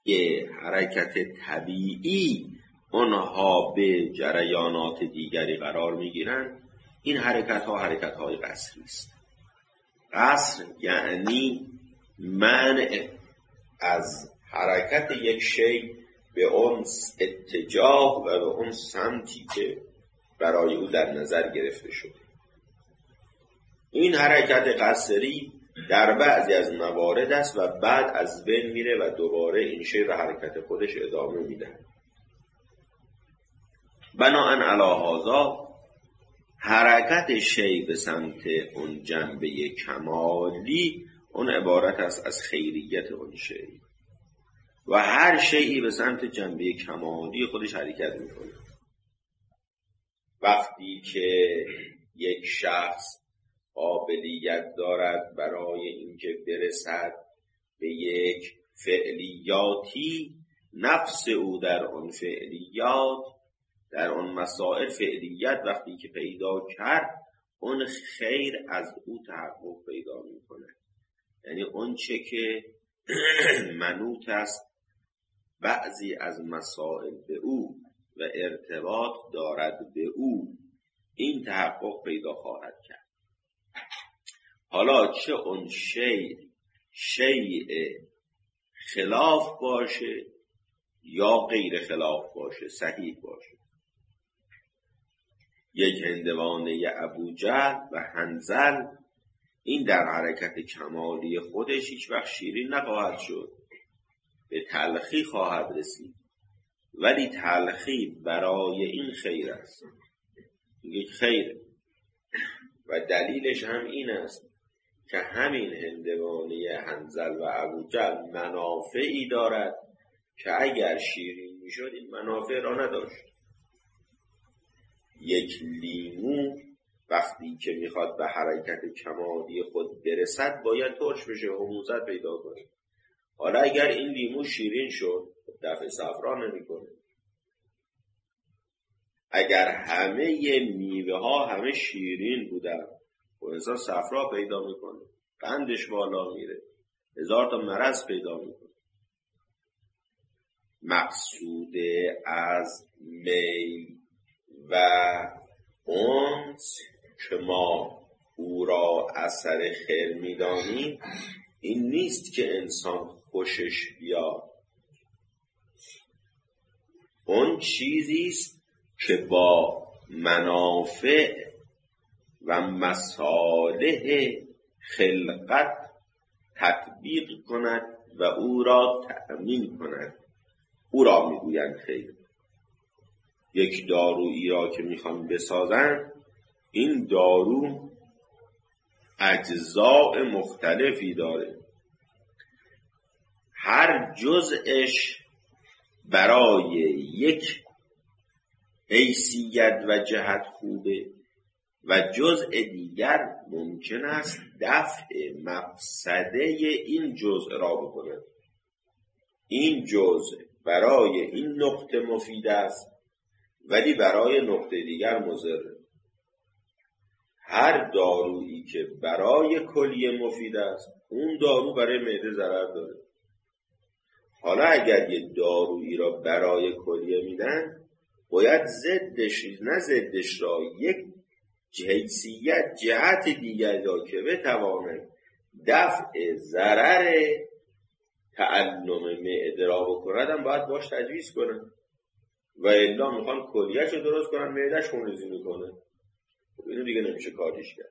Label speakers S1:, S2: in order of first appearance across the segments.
S1: حرکت طبیعی اونها به جریانات دیگری قرار میگیرن، این حرکت ها حرکت های قصری است. قصر یعنی منع از حرکت یک شی به اون اتجاه و به اون سمتی که برای او در نظر گرفته شده. این حرکت قصری در بعضی از موارد است و بعد از بین میره و دوباره این شی به حرکت خودش ادامه میده. بناهن علی هذا حرکت شی به سمت اون جنبه کمالی اون عبارت است از خیریت اون شی و هر شیئی به سمت جنبه کمالی خودش حرکت میکنه. وقتی که یک شخص قابلیت دارد برای اینکه برسد به یک فعلیاتی، نفس او در اون فعلیات، در اون مسائل فعلیت وقتی که پیدا کرد، اون خیر از او تحقق پیدا میکنه. یعنی اون چه که منوط است بعضی از مسائل به او و ارتباط دارد به او، این تحقق پیدا خواهد کرد. حالا چه اون شیء خلاف باشه یا غیر خلاف باشه، صحیح باشه. یک هندوانه ابوجهل و حنظل، این در حرکت کمالی خودش هیچ وقت شیرین نخواهد شد، به تلخی خواهد رسید، ولی تلخی برای این خیر است، یک خیر. و دلیلش هم این است که همین هندوانه حنظل و ابوجهل منافعی دارد که اگر شیرین میشد این منافع را نداشت. یک لیمو وقتی که میخواد به حرکت کمالی خود برسد باید ترش بشه، حموضت پیدا کنه. حالا اگر این لیمو شیرین شد دفع صفرا نمیکنه. اگر همه میوه ها همه شیرین بودن و انسان صفرا پیدا میکنه، قندش بالا میره، 1000 تا مرض پیدا میکنه. مقصود از میل و انس که ما او را اثر خیر میدانیم این نیست که انسان خوشش بیاد. اون چیزیست که با منافع و مصالح خلقت تطبیق کند و او را تأمین کند. او را میگویند خیر. یک دارویی را که میخوان بسازن، این دارو اجزاء مختلفی داره، هر جزءش برای یک حیثیت و جهت خوبه و جزء دیگر ممکن است دفع مفسده این جزء را بکنه. این جزء برای این نقطه مفید است ولی برای نقطه دیگر مضره. هر دارویی که برای کلیه مفید است اون دارو برای معده ضرر داره. حالا اگر یه دارویی را برای کلیه میدن باید ضدش را یک حیثیت جهت دیگر را که بتواند دفع ضرر تعلم معده را بکندن باید باش تجویز کنن و الا میخوان کلیه‌اش رو درست کنن معده‌اش خونریزی میکنه. اینو دیگه نمیشه کاریش کرد.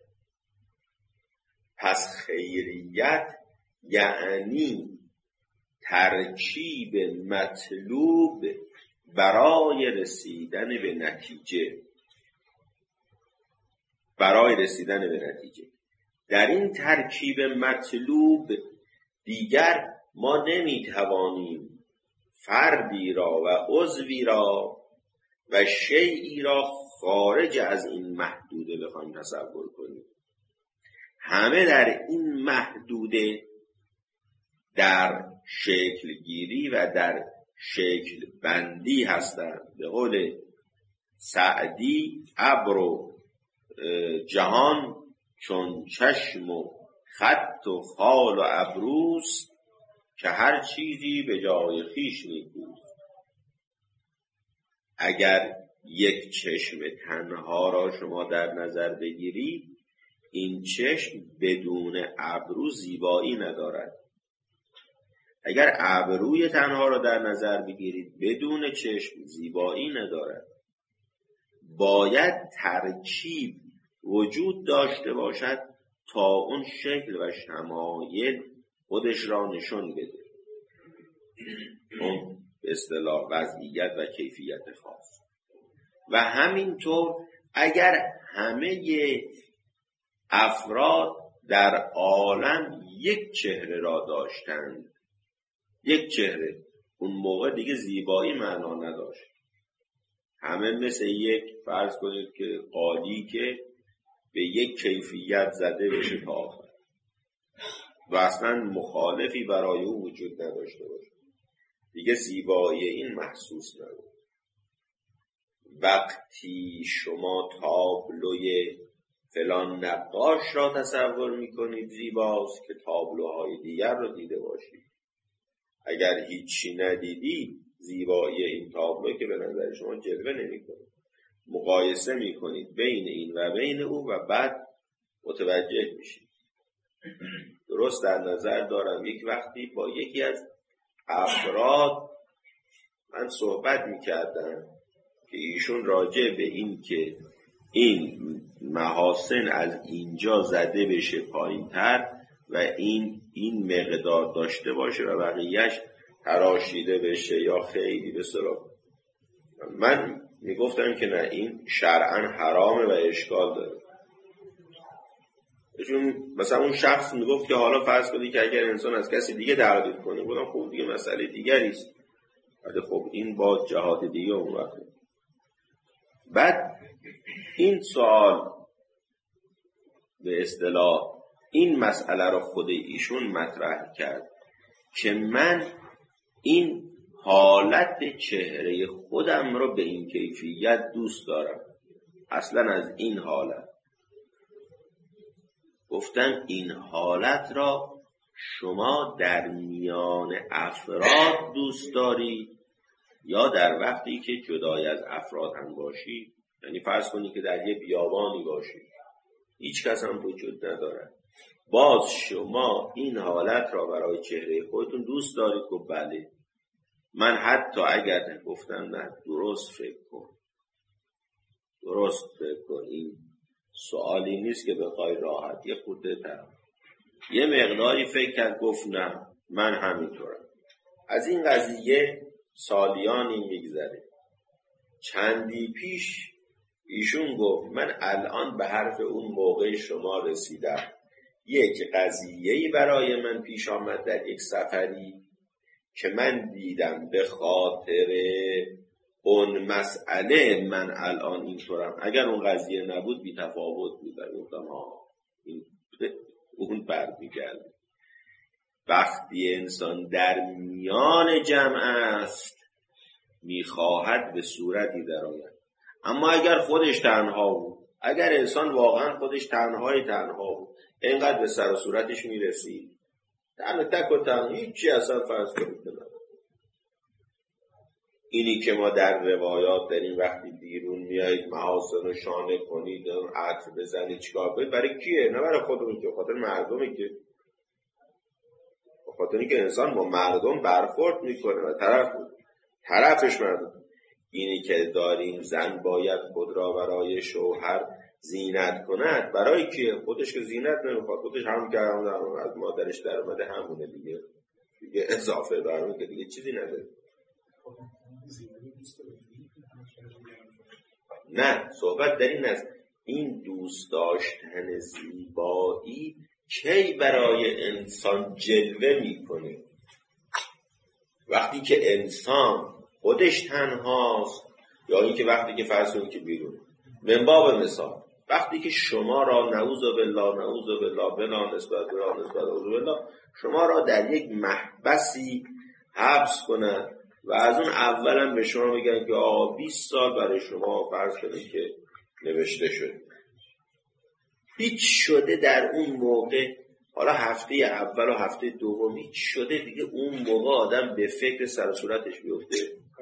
S1: پس خیریت یعنی ترکیب مطلوب برای رسیدن به نتیجه. در این ترکیب مطلوب دیگر ما نمیتوانیم فردی را و عضوی را و شیئی را خارج از این محدوده بخوایم تصور کنیم. همه در این محدوده در شکل گیری و در شکل بندی هستند. به قول سعدی ابر و جهان چون چشم و خط و خال و ابروست، که هر چیزی به جای خویش نیکوست. اگر یک چشم تنها را شما در نظر بگیرید، این چشم بدون ابرو زیبایی ندارد. اگر ابروی تنها را در نظر بگیرید، بدون چشم زیبایی ندارد. باید ترکیب وجود داشته باشد تا اون شکل و شمایل خودش را نشون بده. اون به اصطلاح وضعیت و کیفیت خاص. و همینطور اگر همه افراد در عالم یک چهره را داشتند، یک چهره، اون موقع دیگه زیبایی معنا نداشت. همه مثل یک، فرض کنید که قالی که به یک کیفیت زده بشه تا آخر و اصلا مخالفی برای او وجود نداشته باشه، دیگه زیبایی این محسوس نبود. وقتی شما تابلوی فلان نقاش را تصور میکنید زیباست که تابلوهای دیگر رو دیده باشید. اگر هیچی ندیدی، زیبایی این تابلو که به نظر شما جلوه نمیکنه، مقایسه میکنید بین این و بین او و بعد متوجه میشید. درست در نظر دارم یک وقتی با یکی از افراد من صحبت میکردم که ایشون راجع به این که این محاسن از اینجا زده بشه پایین‌تر و این مقدار داشته باشه و بقیهش تراشیده بشه یا خیلی به صلاح. من میگفتم که نه، این شرعاً حرامه و اشکال داره. چون مثلا اون شخص میگفت که حالا فرض کنید که اگر انسان از کسی دیگه تعبیر کنه، بودم خب دیگه مسئله دیگری است، ولی خب این با جهات دیگه اون وقت. بعد این سوال به اصطلاح این مسئله رو خود ایشون مطرح کرد که من این حالت چهره خودم رو به این کیفیت دوست دارم. اصلا از این حالت گفتم این حالت را شما در میان افراد دوست دارید یا در وقتی که جدای از افراد هم باشید؟ یعنی فرض کنید که در یه بیابانی باشید، هیچ کس هم وجود نداره، باز شما این حالت را برای چهره خودتون دوست دارید؟ گفت بله. من حتی اگر گفتم نه، درست فکر کن، این سوالی نیست که بخوای راحت یه خورده تر یه مقداری فکر کرد، گفت نه من همینطورم. از این قضیه سالیانی میگذره. چندی پیش ایشون گفت من الان به حرف اون موقع شما رسیدم. یک قضیه‌ای برای من پیش آمد در یک سفری که من دیدم به خاطر اون مسئله من الان اینطورم. اگر اون قضیه نبود بی تفاوت بود. گفتم اون برمیگرده. وقتی انسان در میان جمع است میخواهد به صورتی درآید. اما اگر خودش تنها بود، اگر انسان واقعا خودش تنها بود، اینقدر به سر و صورتش میرسید تک و تنها، هیچی اصلا فرض کنید نبود. اینی که ما در روایات داریم وقتی بیرون میایید محاسن و شانه کنید، عطر بزنید، چیکار کنید، برای کیه؟ نه برای خودمون، که خاطر مردمه، که خاطری که انسان با مردم برخورد میکنه و طرفش مردم. اینی که داریم زن باید خود را برای شوهر زینت کند، برای کیه؟ خودش که زینت نمیخواد، خودش هم که از مادرش در اومده همونه دیگه اضافه برمون که دیگه چیزی نداره. نه، صحبت در این است این دوست داشتن زیبایی کی برای انسان جلوه میکنه؟ وقتی که انسان خودش تنهاست، یا این که وقتی که فرض کنید که بیرون. من باب مثال، وقتی که شما را نعوذ بالله بلا نسبت شما را در یک محبسی حبس کنند و از اون اولا به شما میگن که 20 سال برای شما فرض کنید که نوشته شد، هیچ شده در اون موقع حالا هفته اول و هفته دومی شده دیگه اون موقع آدم به فکر سر و صورتش بیفته.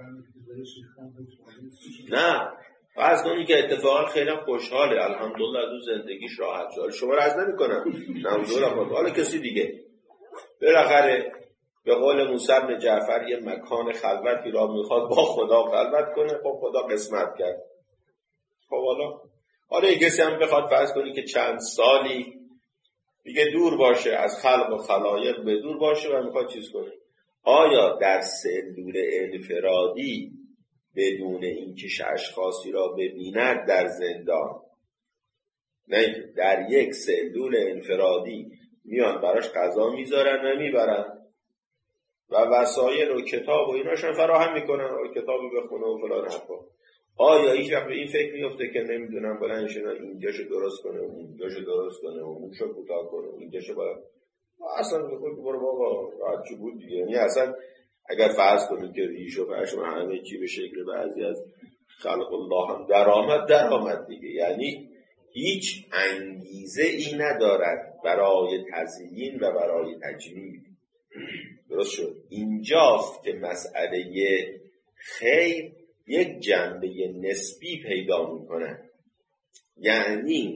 S1: نه فرض کنید که اتفاقا خیلی خوشحاله، الحمدلله از اون زندگیش راحت شده، شما رو عرض نمی‌کنم حالا کسی دیگه بالاخره به قول موسی بن جعفر یه مکان خلوتی را میخواد با خدا خلوت کنه، خب خدا قسمت کرد. خب حالا یه کسی هم بخواد فرض کنی که چند سالی دیگه دور باشه از خلق و خلایق، به دور باشه و میخواد چیز کنه، آیا در سلول انفرادی بدون اینکه اشخاصی را ببیند در زندان، نه در یک سلول انفرادی میان براش غذا میذارن و میبرن و وسایل و کتاب و ایناشون فراهم میکنن و کتابی بخونه و فلان حرفا، آیا هیچ وقت به این فکر میفته که نمیدونم بلند شه اینجاشو درست کنه و اونجاشو درست کنه و اونشو کوتاه کنه و اینجاشو باید اصلا بخواد برو بابا راحت چه بود دیگه. یعنی اصلا اگر فرض کنید که ریش و پشم همه چی به شکل بعضی از خلق الله هم درآمد دیگه، یعنی هیچ انگیزه ای ندارد برای تزیین و برای تجمیل. درست شد؟ اینجاست که مسئله خیر یک جنبه نسبی پیدا میکنه. یعنی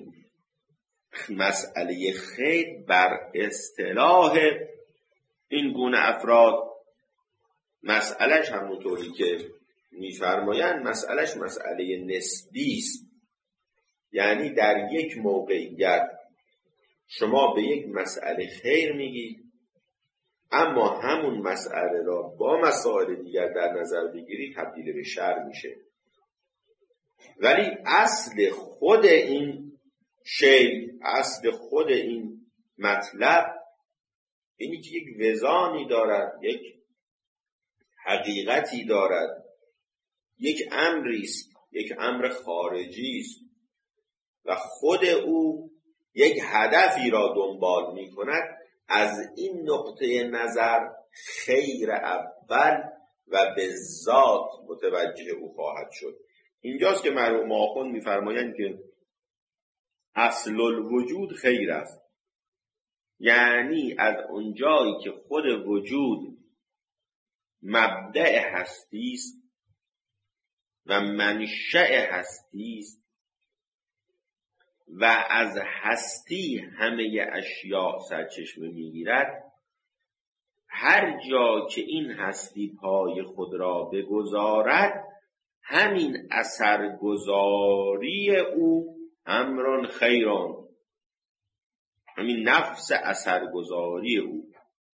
S1: مسئله خیر بر اصطلاح این گونه افراد مسئلهش همونطوری که میفرمایند مسئلهش مسئله نسبی است. یعنی در یک موقعیت شما به یک مسئله خیر میگید، اما همون مسئله را با مسائل دیگر در نظر بگیرید تبدیل به شر میشه. ولی اصل خود این شی، اصل خود این مطلب اینی که یک وزانی دارد، یک حقیقتی دارد، یک امری است، یک امر خارجی است و خود او یک هدفی را دنبال می کند. از این نقطه نظر خیر اول و به ذات متوجه او خواهد شد. اینجاست که مرحوم آخوند می‌فرمایند که اصل الوجود خیر است. یعنی از اونجایی که خود وجود مبدأ هستی است و منشأ هستی است و از هستی همه اشیاء سرچشمه میگیرد، هر جا که این هستی پای خود را بگذارد همین اثرگذاری او امرون خیرون، همین نفس اثرگذاری او.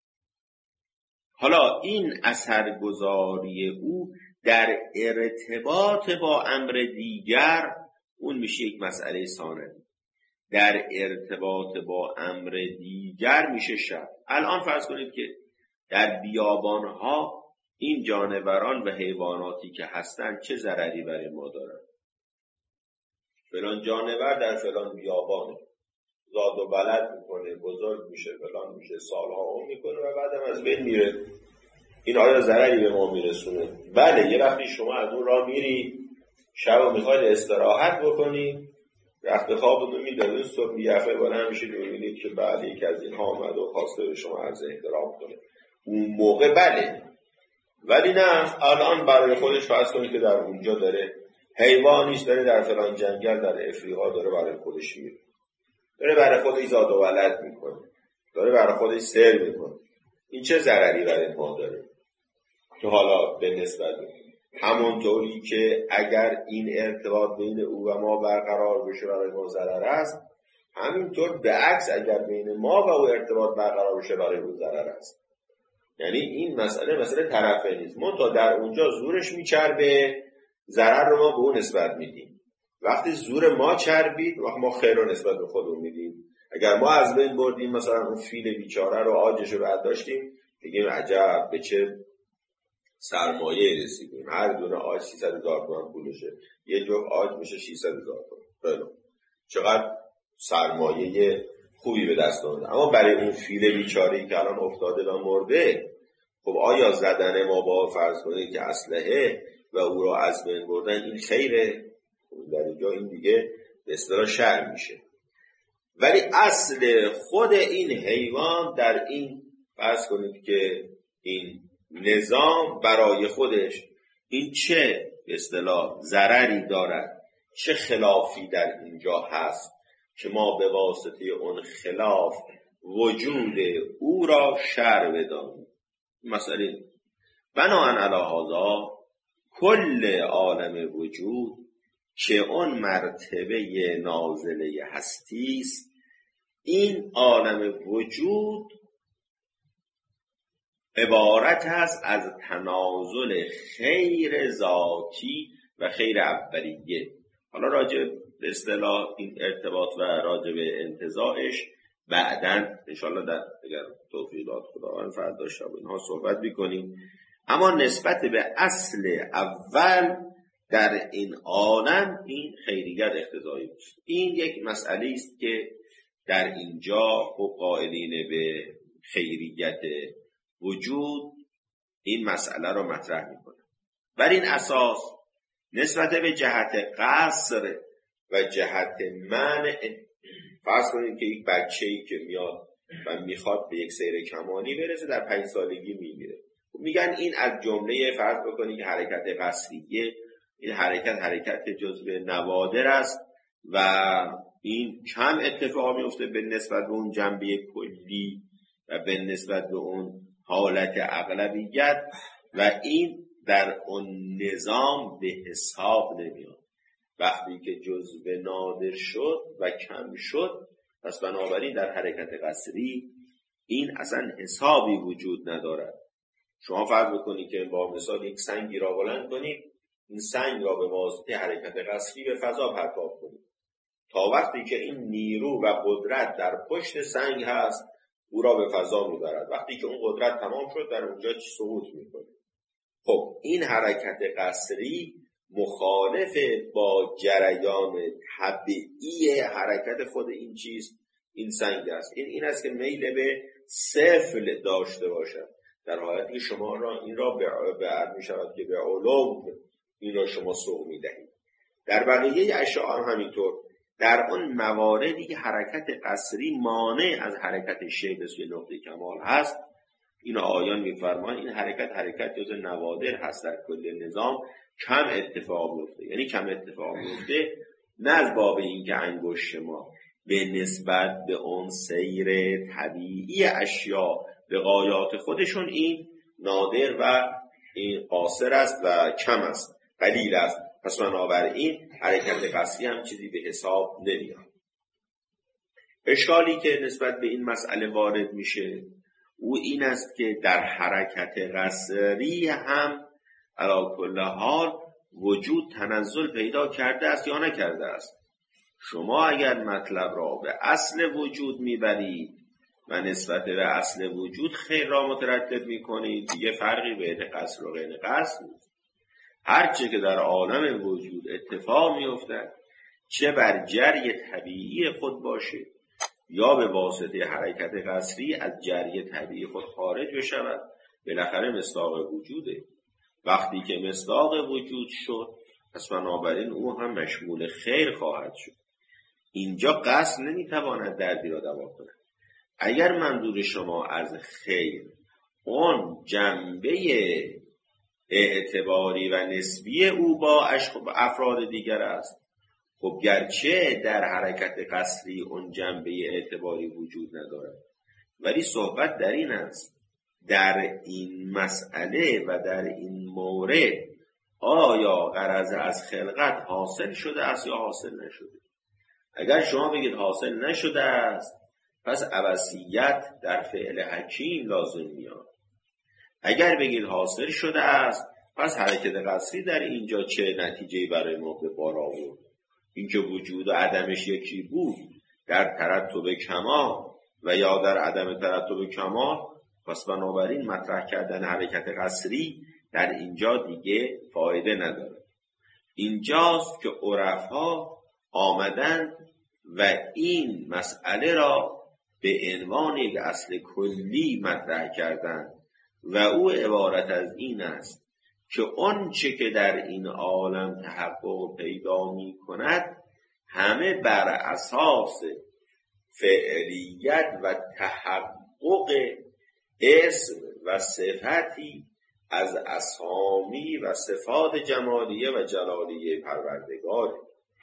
S1: حالا این اثرگذاری او در ارتباط با امر دیگر اون میشه یک مسئله ثانوی، در ارتباط با امر دیگر میشه شر. الان فرض کنید که در بیابانها این جانوران و حیواناتی که هستند چه ضرری برای ما دارن. فلان جانور در فلان بیابانه زاد و ولد میکنه، بزرگ میشه، فلان میشه، سالها عمر میکنه و بعدم از بین میره. این آیا ضرری به ما میرسونه؟ بله. یه وقتی شما از اون راه میری شب میخواید استراحت بکنی، رخت خوابتون میدونید، صبح یفه بالا میشید میبینید که بله یک از اینها آمد و خواسته به شما عرض احترام کنه، اون موقع بله. ولی نه، الان برای خودش فرض کنید که در اونجا داره حیوانیش داره در فلان جنگل در افریقا داره برای خودش میره، داره برای خودش زاد و ولد میکنه، داره برای خودش سیر میکنه. این چه ضرری برای ما داره که حالا به نسبت همونطوری که اگر این ارتباط بین او و ما برقرار بشه برای ما ضرر است، همینطور به عکس اگر بین ما و او ارتباط برقرار بشه برای او ضرر است. یعنی این مسئله طرفه نیست. منتها در اونجا زورش میچربه، ضرر رو ما به اون نسبت میدیم. وقتی زور ما چربید وقت ما خیر رو نسبت به خودمون میدیم. اگر ما از بین بردیم مثلا اون فیل بیچاره رو، عاجش رو برداشتیم، بگیم عجب به چه سرمایه رسیدیم، هر دونه آج 300,000 تومان پولشه، یه جو آج میشه 600,000 تومان. چقدر سرمایه خوبی به دست آمده. اما برای اون فیل بیچاره‌ای که الان افتاده و مرده، خب آیا زدن ما با فرض کنید که اسلحه و او را از بین بردن این خیره؟ در اینجا این دیگه به اصطلاح شر میشه. ولی اصل خود این حیوان در این، فرض کنید که این نظام برای خودش این چه به اصطلاح ضرری دارد، چه خلافی در اینجا هست که ما به واسطه اون خلاف وجود او را شر بدانیم. مثلا بناهن علی هذا کل عالم وجود که اون مرتبه نازله هستی است، این عالم وجود عبارت است از تنازل خیر ذاتی و خیر اولیه. حالا راجع به اصطلاح این ارتباط و راجع به انتزاعش بعداً انشاءالله در اگر توفیق داد خداوند فردا شب اینها صحبت می‌کنیم. اما نسبت به اصل اول در این عالم این خیریت اقتضایی است. این یک مسئله است که در اینجا قائلین به خیریت وجود این مسئله رو مطرح می‌کنند. بر این اساس نسبت به جهت قصر و جهت منع، فرض کنید که یک بچه‌ای که میاد و میخواد به یک سیر کمالی برسه در 5 سالگی میمیره، میگن این از جمله، فرض بکنید که حرکت قصریه، این حرکت جزو نوادر است و این کم اتفاق میفته به نسبت به اون جنبه کلی و به نسبت به اون حالت اغلبیت و این در اون نظام به حساب نمیاد. وقتی که جزو نادر شد و کم شد، پس بنابراین در حرکت قصری این اصلا حسابی وجود ندارد. شما فرض بکنید که با مثال یک سنگی را بلند کنید، این سنگ را به واسطه حرکت قصری به فضا پرتاب کنید تا وقتی که این نیرو و قدرت در پشت سنگ هست او را به فضا میبرد. وقتی که اون قدرت تمام شد در اونجا سقوط میکنه. خب این حرکت قصری مخالف با جریان طبیعی حرکت خود این چیز، این سنگ است. این است که میل به سفل داشته باشد، در حالتی که شما را این را به عرض می شود که به علو این را شما سوق می دهید. در بقیه اشیاء هم همینطور. در اون مواردی که حرکت قصری مانع از حرکت شیء به سوی نقطه کمال هست، این آیان می‌فرمایند این حرکت جز نوادر هست در کل نظام، کم اتفاق میفته. یعنی کم اتفاق میفته نه از باب این که انگشت ما به نسبت به اون سیر طبیعی اشیاء به غایات خودشون این نادر و این قاصر است و کم است، قلیل است. پس بنابراین حرکت قصری هم چیزی به حساب نمیاد. اشکالی که نسبت به این مسئله وارد میشه او این است که در حرکت قصری هم علی کل حال وجود تنزل پیدا کرده است یا نکرده است. شما اگر مطلب را به اصل وجود میبرید و نسبت به اصل وجود خیر را مترتب میکنید، دیگه فرقی بین قصر و غیر قصر نیست. هرچه که در عالم وجود اتفاق میافتد، چه بر جری طبیعی خود باشه یا به واسطه حرکت قصری از جری طبیعی خود خارج بشود، بالاخره مصداق وجوده. وقتی که مصداق وجود شد، پس بنابراین او هم مشمول خیر خواهد شد. اینجا قصد نمیتواند دردی را دوا کند. اگر منظور شما از خیر اون جنبه اعتباری و نسبی او با افراد دیگر است، خب گرچه در حرکت قصری اون جنبه اعتباری وجود ندارد، ولی صحبت در این است در این مسئله و در این مورد آیا غرض از خلقت حاصل شده است یا حاصل نشده. اگر شما بگید حاصل نشده است، پس عبثیت در فعل حکیم لازم میاد. اگر بگید حاصل شده است، پس حرکت قصری در اینجا چه نتیجه‌ای برای ما به بار آورد؟ اینکه وجود و عدمش یکی بود در ترتب کمال و یا در عدم ترتب کمال، پس بنابراین مطرح کردن حرکت قصری در اینجا دیگه فایده نداره. اینجاست که عرفا آمدن و این مسئله را به عنوان یک اصل کلی مطرح کردند و او عبارت از این است که اون چه که در این عالم تحقق پیدا می کند همه بر اساس فعلیت و تحقق اسم و صفتی از اسامی و صفات جمالیه و جلالیه پروردگار،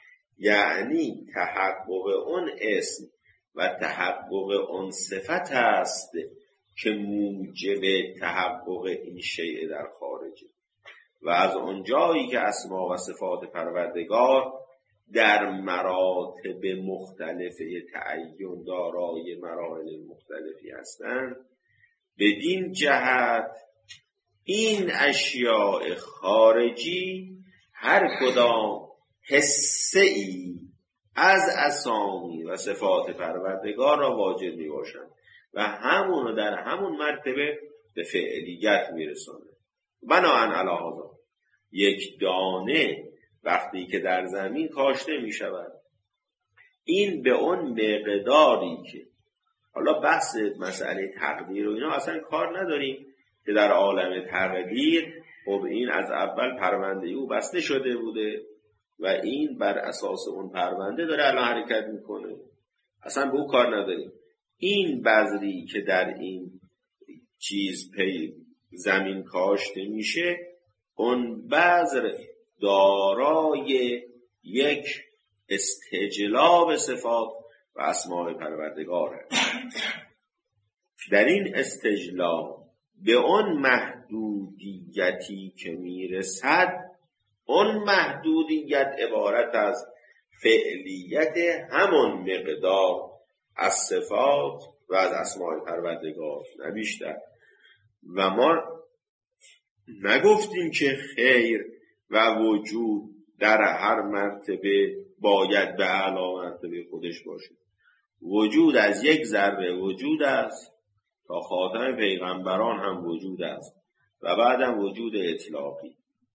S1: یعنی تحقق اون اسم و تحقق اون صفت است که موجب تحقق این شیء در خارجه. و از اونجایی که اسما و صفات پروردگار در مراتب مختلفه تعین دارای مراحل مختلفی هستند، بدین جهت این اشیاء خارجی هر کدام حسه‌ای از اسامی و صفات پروردگار را واجد می باشند و همونو در همون مرتبه به فعلیت می رسانند. بناهن علی هذا یک دانه وقتی که در زمین کاشته می شود، این به اون مقداری که حالا بحث مسئله تقدیر و اینا اصلا کار نداریم که در عالم تقدیر خب این از اول پرونده او بسته شده بوده و این بر اساس اون پرونده داره الان حرکت میکنه، اصلا به او کار نداریم. این بذری که در این چیز پی زمین کاشته میشه، اون بذر دارای یک استجلاب صفات و اسماء پروردگار هست. در این استجلاب به اون محدودیتی که میرسد، اون محدودیت عبارت از فعلیت همون مقدار از صفات و از اسماء پروردگار، نه بیشتر. و ما نگفتیم که خیر و وجود در هر مرتبه باید به اعلی مرتبه خودش باشه. وجود از یک ذره وجود است تا خاتم پیغمبران هم وجود است و بعدم وجود اطلاقی.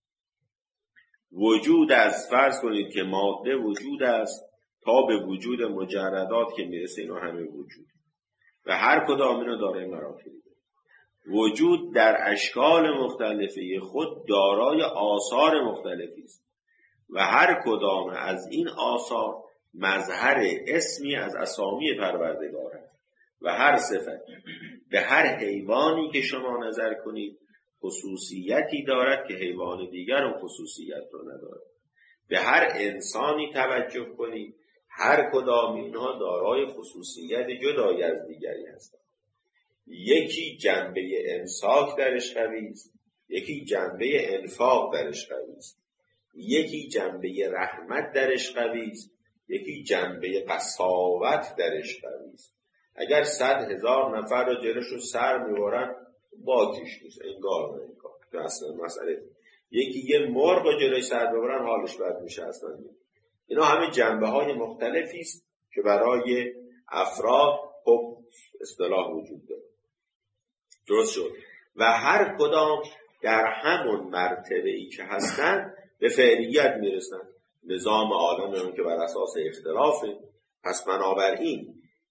S1: وجود از فرض کنید که ماده وجود است تا به وجود مجردات که میرسه، اینا همه وجود و هر کدام اینا دارای مراحلی. وجود در اشکال مختلفی خود دارای آثار مختلفی است و هر کدام از این آثار مظهر اسمی از اسامی پروردگار است و هر صفت به هر حیوانی که شما نظر کنید خصوصیتی دارد که حیوان دیگر اون خصوصیت رو ندارد. به هر انسانی توجه کنید، هر کدام اینها دارای خصوصیت جدایی از دیگری هستند. یکی جنبه امساک درش قوی است، یکی جنبه انفاق درش قوی است، یکی جنبه رحمت درش قوی است، یکی جنبه قساوت درش قوی است. اگر 100,000 نفر رو جلوشو سر میبرن باکیش نیست، انگار که اصلا مسئله. یکی یه مرغ رو جلوش سر ببرن حالش بد میشه اصلا. اینا همه جنبه های مختلفی است که برای افراد خب اصطلاح وجود داره. درست شد. و هر کدام در همون مرتبه‌ای که هستن به فعلیت میرسن. نظام عالم هم که بر اساس اختلافه. پس بنابراین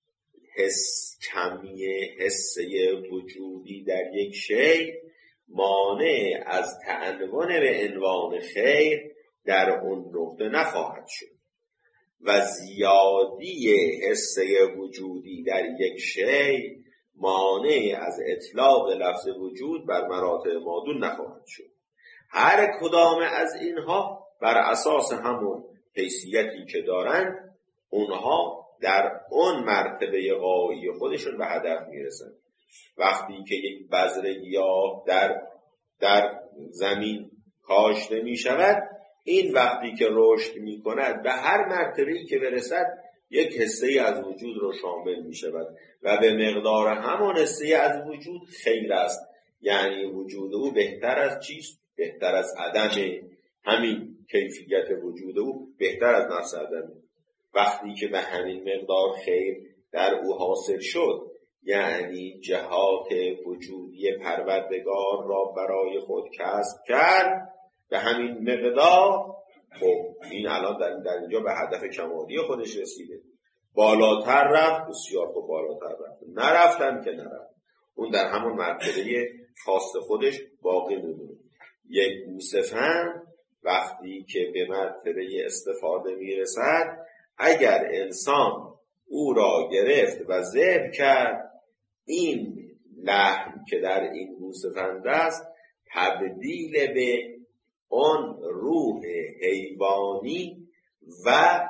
S1: کمیه حسه وجودی در یک شی مانع از تعنون به عنوان خیر در اون نقطه نخواهد شد و زیادی حسه وجودی در یک شی مانع از اطلاق لفظ وجود بر مراتب مادون نخواهد شد. هر کدام از اینها بر اساس همون حیثیتی که دارن، اونها در اون مرتبه غایی خودشون به هدف میرسن. وقتی که یک بذر گیاه در زمین کاشته می شود، این وقتی که رشد می کند به هر مرتبه‌ای که برسد یک حصه از وجود رو شامل می شود و به مقدار همان حصه از وجود خیر است. یعنی وجود او بهتر از چیست؟ بهتر از عدم. همین کیفیت وجود او بهتر از نفس عدم. وقتی که به همین مقدار خیر در او حاصل شد، یعنی جهات وجودی پروردگار را برای خود کسب کرد به همین مقدار، خب این الان در اینجا به هدف کمالی خودش رسیده. بالاتر رفت، بسیار خوب بالاتر رفت. نرفتن که نرفت، اون در همون مرتبه خاص خودش باقی میمونه. یک گوسفند وقتی که به مرتبه استفاده میرسد، اگر انسان او را گرفت و ذبح کرد. این لحم که در این گوسفند است تبدیل به آن روح حیوانی و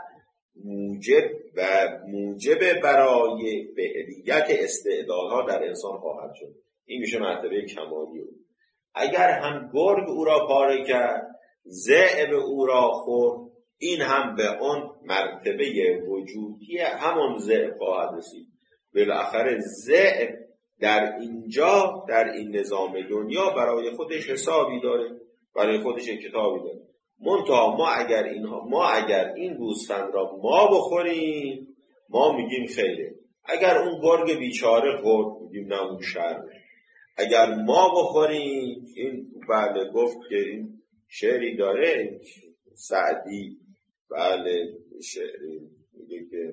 S1: موجب برای فعلیت استعدادها در انسان خواهد شد. این میشه مرتبه کمالی او. اگر هم گرگ او را پاره کرد، ذئب او را خورد، این هم به آن مرتبه وجودی همان ذئب خواهد رسید. بالاخره ذئب در اینجا در این نظام دنیا برای خودش حسابی داره، برای خودش کتابی داره. منتها ما اگر این گوسفند را ما بخوریم، ما میگیم خیره. اگر اون گرگ بیچاره خورد، میگیم نه اون شره. اگر ما بخوریم، این بله گفت که این شعری داره سعدی، بله شعری میگه که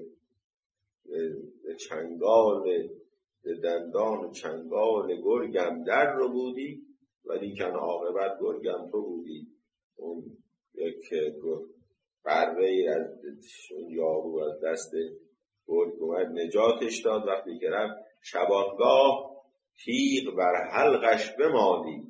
S1: چنگال دندان و چنگال گرگم در رو بودی، ولی کن عاقبت گرگم تو بودی. اون یک بره از اون یارو از دست گرگ اومد نجاتش داد. وقتی که رفت شبانگاه تیغ بر حلقش بمالی،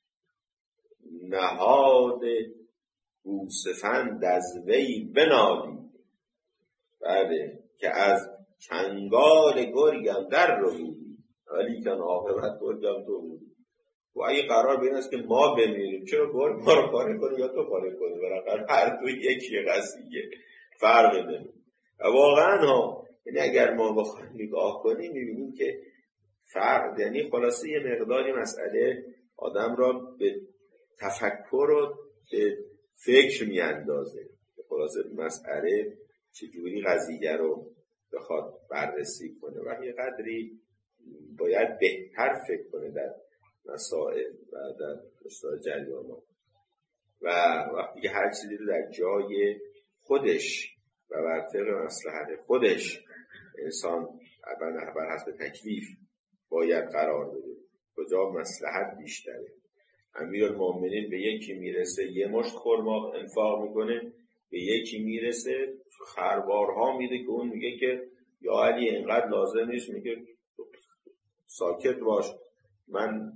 S1: نهاد گوسفند از وی بنالی. بله که از چنگال گرگم در رو بودی، ولی کن عاقبت گرگم تو بودی. و اگه قرار بین است که ما بمیریم، چرا گرگ ما رو پاره کنه یا تو پاره کنه؟ برای هر دو یکی قضیه، فرقی نمیکنه. و واقعا ها، یعنی اگر ما بخوایم نگاه کنیم میبینیم که فرق، یعنی خلاصه یه مقداری مسئله آدم را به تفکر و به فکر میاندازه. خلاصه مسئله چجوری قضیه رو بخواد بررسی کنه و یه قدری باید بهتر فکر کنه در مسائل و در جریانات. و وقتی که هر چیزی رو در جای خودش و بر طبق مصلحت خودش انسان بر حسب تکلیف باید قرار بده، کجا مصلحت بیشتره. امیرالمومنین به یکی میرسه یه مشت خرما انفاق میکنه، به یکی میرسه خروارها میده که اون میگه که یا علی اینقدر لازم نیست، میگه ساکت باش، من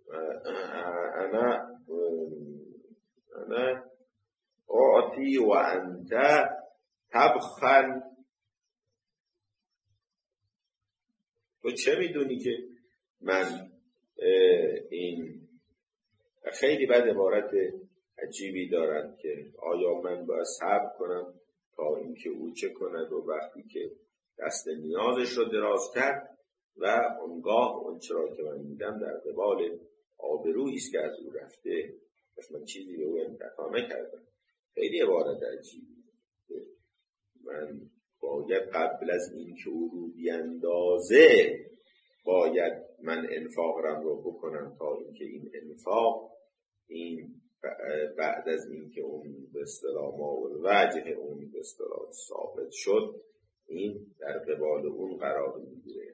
S1: انا اعطی و انت تبخل. تو چه میدونی که من این خیلی بد عبارت عجیبی دارد که آیا من باید صبر کنم تا اینکه او چه کند و وقتی که دست نیازش رو دراز کرد و اونگاه اون چرا که من میدم در قبال آبرویی است که از او رفته، پس من چیزی به او انتقامه کردم. خیلی عبارت عجیبی. من باید قبل از این که او رو بیاندازه باید من انفاقم رو بکنم تا اینکه این انفاق این بعد از این که اون به اصطلاح وجه اون به اصطلاح ثابت شد این در قبال اون قرار میگیره.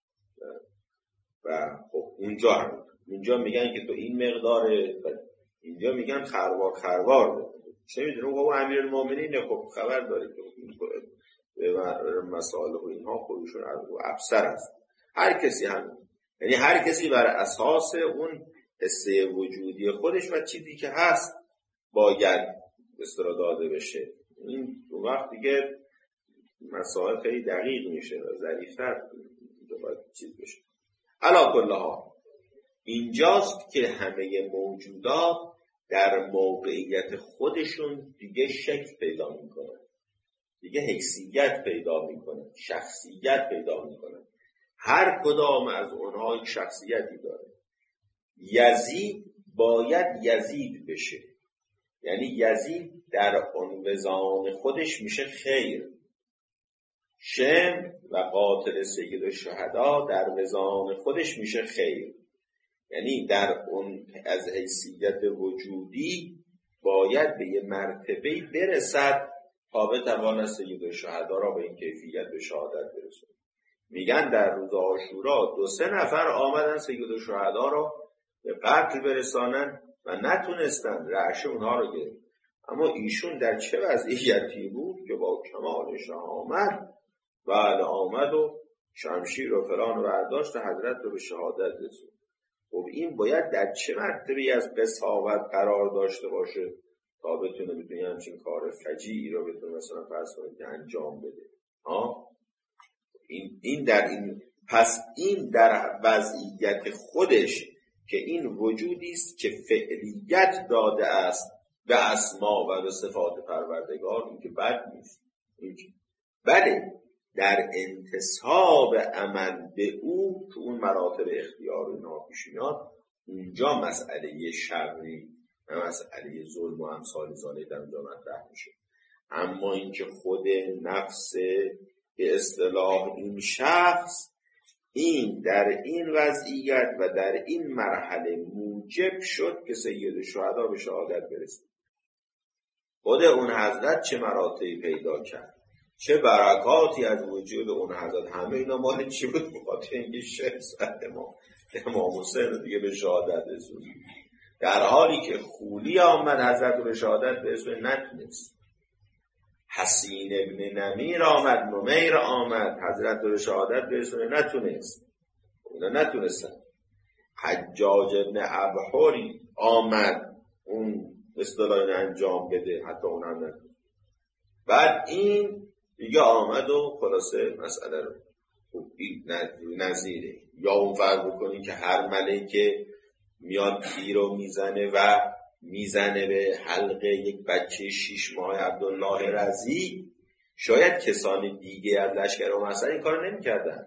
S1: و خب اونجا میگن که تو این مقداره، اینجا میگن خروار چه میدونم. خب امیرالمومنین خب خبر داره که به مسائل و اینها خودشون ابصر است. هر کسی هم، یعنی هر کسی بر اساس اون حسه وجودی خودش و چیزی که هست باید استرا داده بشه. این وقت دیگه مسائل خیلی دقیق میشه و ظریف‌تر باید چیز بشه. علا کل حال اینجاست که همه موجودات در موقعیت خودشون دیگه شکل پیدا میکنن، دیگه حیثیت پیدا میکنن، شخصیت پیدا میکنن. هر کدام از اونها یک شخصیتی داره. یزید باید یزید بشه، یعنی یزید در اون وزان خودش میشه خیر. شم و قاتل سید الشهدا در وزان خودش میشه خیر، یعنی در اون از حیثیت وجودی باید به یه مرتبه برسد تا بتواند سید الشهدا را به این کیفیت به شهادت برسد. میگن در روز عاشورا 2-3 نفر آمدن سید الشهدا را به قتل برسانن و نتونستن، رعشه اونها رو گرفت. اما ایشون در چه وضعیتی بود که با کمال شهامت بله آمد و شمشیر و فلان و برداشت و حضرت رو به شهادت رسوند. خب این باید در چه مرتبه از قساوت قرار داشته باشه تا بتونه همچین کار فجیعی رو بتونه مثلا فرض کنید انجام بده؟ پس این در وضعیت خودش که این وجودی است که فعلیت داده است به اسما و به صفات پروردگار، این که بد نیست. بله در انتساب عمل به او تو اون مراتب اختیار و ناپیش میاد، اونجا مسئله شرعی و مسئله ظلم و امثال ذالک در اونجا مطرح میشه. اما اینکه خود نفس به اصطلاح این شخص این در این وضعیت و در این مرحله موجب شد که سید الشهدا به شهادت برسید. خود اون حضرت چه مراتبی پیدا کرد، چه برکاتی از وجود اون حضرت. همه اینا مال چی بود؟ بخاطر اینکه شخصیت امام حسین دیگه به شهادت رسید، در حالی که خولی آمد حضرت رو به شهادت برسید نتونست. حسین ابن نمیر آمد، نمیر آمد، حضرت رو به شهادت برسید نتونست. اونا نتونستن. حجاج ابن ابحری آمد اون اصطلاحی انجام بده، حتی اون هم نتونست. بعد این دیگه آمد و خلاصه مسئله رو نظیره. یا اون فرض بکنیم که هر ملکه میاد تیر رو میزنه و میزنه به حلقه یک بچه 6 ماه عبدالله رضی، شاید کسان دیگه از لشکر امام حسن این کارو نمی‌کردن.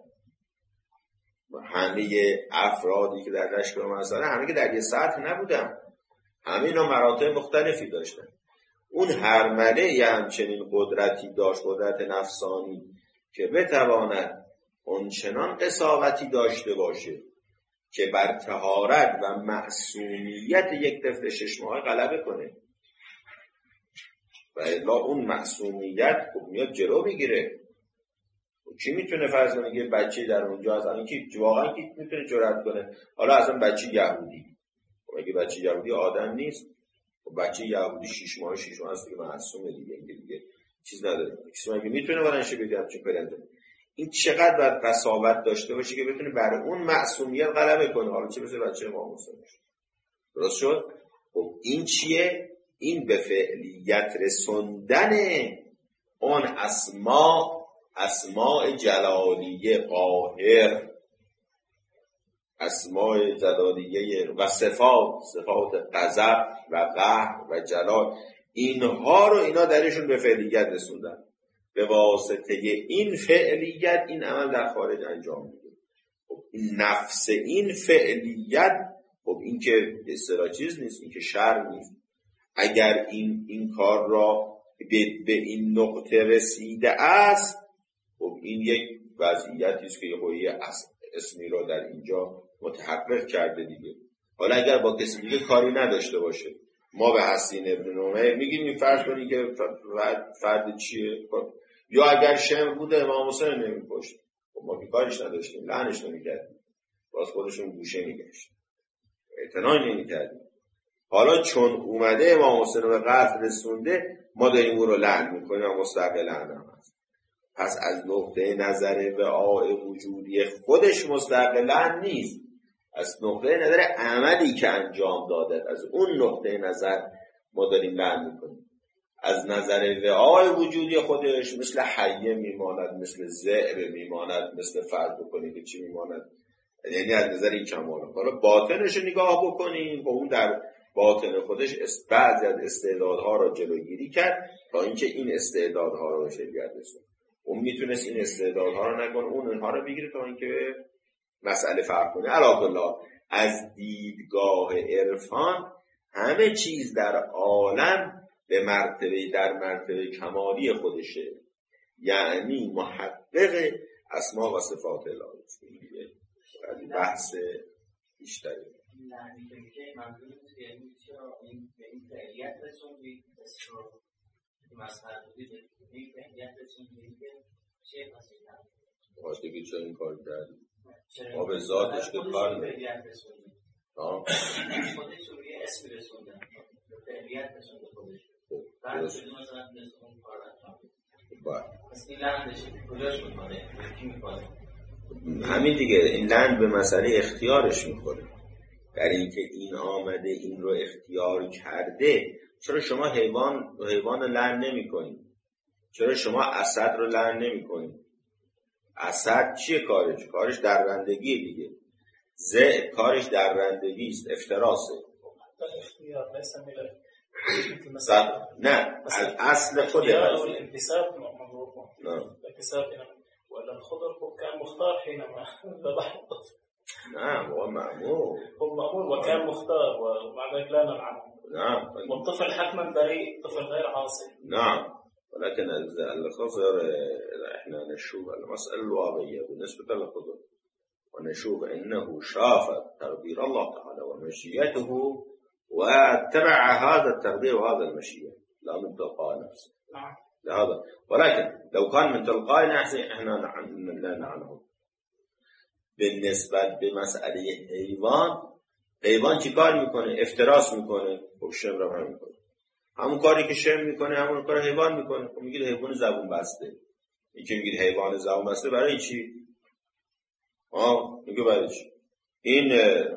S1: همه افرادی که در لشکر امام حسن همه که در یه سطح نبودن، همه اینا مراتب مختلفی داشتن. اون هر ملک همچنین قدرتی داشت، قدرت نفسانی، که بتواند اونچنان قساوتی داشته باشه که بر طهارت و معصومیت یک طفل 6 ماهه غلبه کنه. و الا اون معصومیت خب میاد جلو میگیره. کی میتونه فرض کنه که بچه در اونجا از الان که واقعا کی میتونه جرأت کنه؟ حالا اصلا بچه یهودی، اگه بچه یهودی آدم نیست، بچه یهودی 6 ماه است که معصومه دیگه چیز نداره. کسی مگه میتونه برنشه بگم چه پرنده؟ این چقدر باید قساوت داشته باشه که بتونه بر اون معصومیت غلبه کنه، حالا چه مثل بچه امام حسین. درست شد؟ خب این چیه؟ این به فعلیت رسوندن اون اسماء جلالیه قاهر، اسماء جلالیه و صفات غضب و قهر و جلال، اینا درشون به فعلیت رسوندن. به واسطه این فعلیت این عمل در خارج انجام میده. خب این نفس این فعلیت، خب این که اصطلاح چیز نیست، این که شر نیست. اگر این کار را به این نقطه رسیده است، خب این یک وضعیتی است که یه اسمی را در اینجا متحقق کرده دیگه. حالا اگر با کسی دیگه کاری نداشته باشه، ما به حسین ابن نمیر میگیم این فرض کنی که فرد چیه، یا اگر شمر بوده امام حسین نمی‌کشت، خب ما که کارش نداشتیم، لعنش نمی‌کردیم، باز خودشون گوشه می‌گشت، اعتنایی نمی‌کردیم. حالا چون اومده امام حسین رو به قتل رسونده، ما داریم او رو لعن می‌کنیم و مستقل لعنم هست. پس از نقطه نظر وعاء وجودی خودش مستقلاً نیست، از نقطه نظر عملی که انجام داده، از اون نقطه نظر ما داریم لعن می‌کنیم. از نظر وعاء وجودی خودش مثل حیه میماند، مثل ذئب میماند، مثل فرد بکنی که چی میماند، یعنی از نظر این کمال. حالا باطنش رو نگاه بکنیم، با اون در باطن خودش بعضی از استعدادها را جلوگیری کرد تا اینکه این استعدادها را به شریعت رسوند. اون میتونست این استعدادها رو نکنه، اون اونها رو بگیره تا اینکه مسئله فرق کنه. علاوه از دیدگاه عرفان همه چیز در عالم در مرتبه کمالی خودشه، یعنی محقق اسما و صفات الهی است. این بحث بیشتری
S2: یعنی که منظور نیست که این فعلیت رسوندی مسئله بودی به این فعلیت رسوندی که چه فصیلت
S1: واسه که چه این کار کردی ما به ذاتش که کار نمید
S2: خودش رو یه اسم رسوندن به فعلیت رسونده خودش بعد شده مثلا رسون کار انجام پس این لندش کجاش میکنه؟ کی میکنه؟
S1: همین دیگه، این لند به مسئله اختیارش میخوره. در اینکه این آمده این رو اختیار کرده. چرا شما حیوان رو لند نمی کنید؟ چرا شما اسد رو لند نمی کنید؟ اسد چیه کارش؟ کارش درندگی دیگه. ذئب کارش درندگی است، افتراسه.
S3: اختیار
S1: نه از اصل خود
S3: الانتساب مضروب. الانتساب ولا الخضر هو كان مختار حينما ذبح الطفل.
S1: نعم هو مأمور.
S3: هو مأمور وكان مختار ومع ذلك لا نلعنه.
S1: نعم.
S3: والطفل حتما بريء، طفل غير عاصي.
S1: نعم. ولكن الخضر احنا نشوف المسألة الواقعية بالنسبة للخضر ونشوف انه شاف تقدير الله تعالى ومشيئته واتبع هذا التقدير وهذا المشيئة لا من تلقاء نفسه.
S3: نعم.
S1: لهذا ولكن لو كان من تلقاء نفسه احنا لا نعنه. بالنسبة بمسألة حیوان چی کار میکنه؟ افتراس میکنه. خب شم رو هم میکنه. همون کاری که شم میکنه همون کار حیوان میکنه. خب میگید حیوان زبون بسته. این که میگید حیوان زبون بسته برای چی؟ میگه برای چی؟ این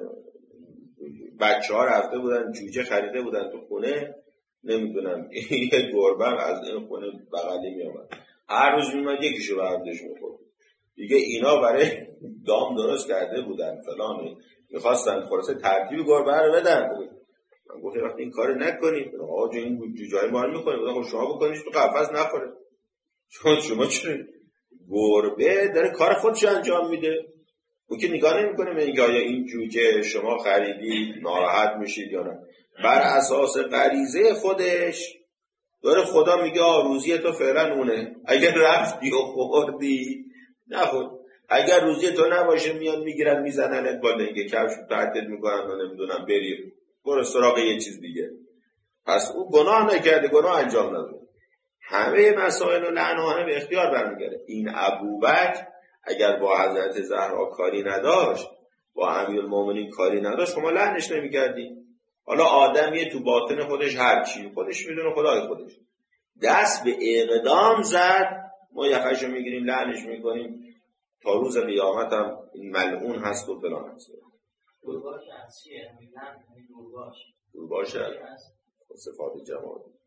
S1: بچه ها رفته بودن جوجه خریده بودن تو خونه، نمیدونم یه گربه از این خونه بغلی میامد، هر روز میمد یکیشو برداشت میخورد. دیگه اینا برای دام درست کرده بودن فلان، میخواستن خلاصه ترتیب گربه رو بدن. من گفتم وقتی این کارو نکنید آقا جو این جوجه‌های ما رو میخوره، بودن خب شما بکنید تو قفس نخوره. شما چرا گربه داره کار خودش انجام میده، اون که نگاه نمیکنه به اینکه آیا این جوجه شما خریدید ناراحت میشید یا نه. بر اساس غریزه خودش داره خدا میگه روزی تو فعلا اونه، اگر رفتی و خوردی نخور، اگر روزی تو نباشه میان میگیرن میزنن با لنگه کفش تعطیل میکنن و نمیدونم بری برو سراغ یه چیز دیگه. پس اون گناه نکرده، گناه انجام نداده. همه مسائل و لعنه به اختیار برمیگرده. این ابوبکر اگر با حضرت زهرا کاری نداشت، با امیرالمومنین کاری نداشت، شما لعنش نمی‌کردین. حالا آدمیه تو باطن خودش هر چی خودش میدونه، خدای خودش دست به اقدام زد، ما یخشو میگیریم لعنش میکنیم تا روز قیامت هم این ملعون هست و فلان هست.
S2: دورباش از چیه؟ میگن دورباش
S1: دورباش صفات جمالی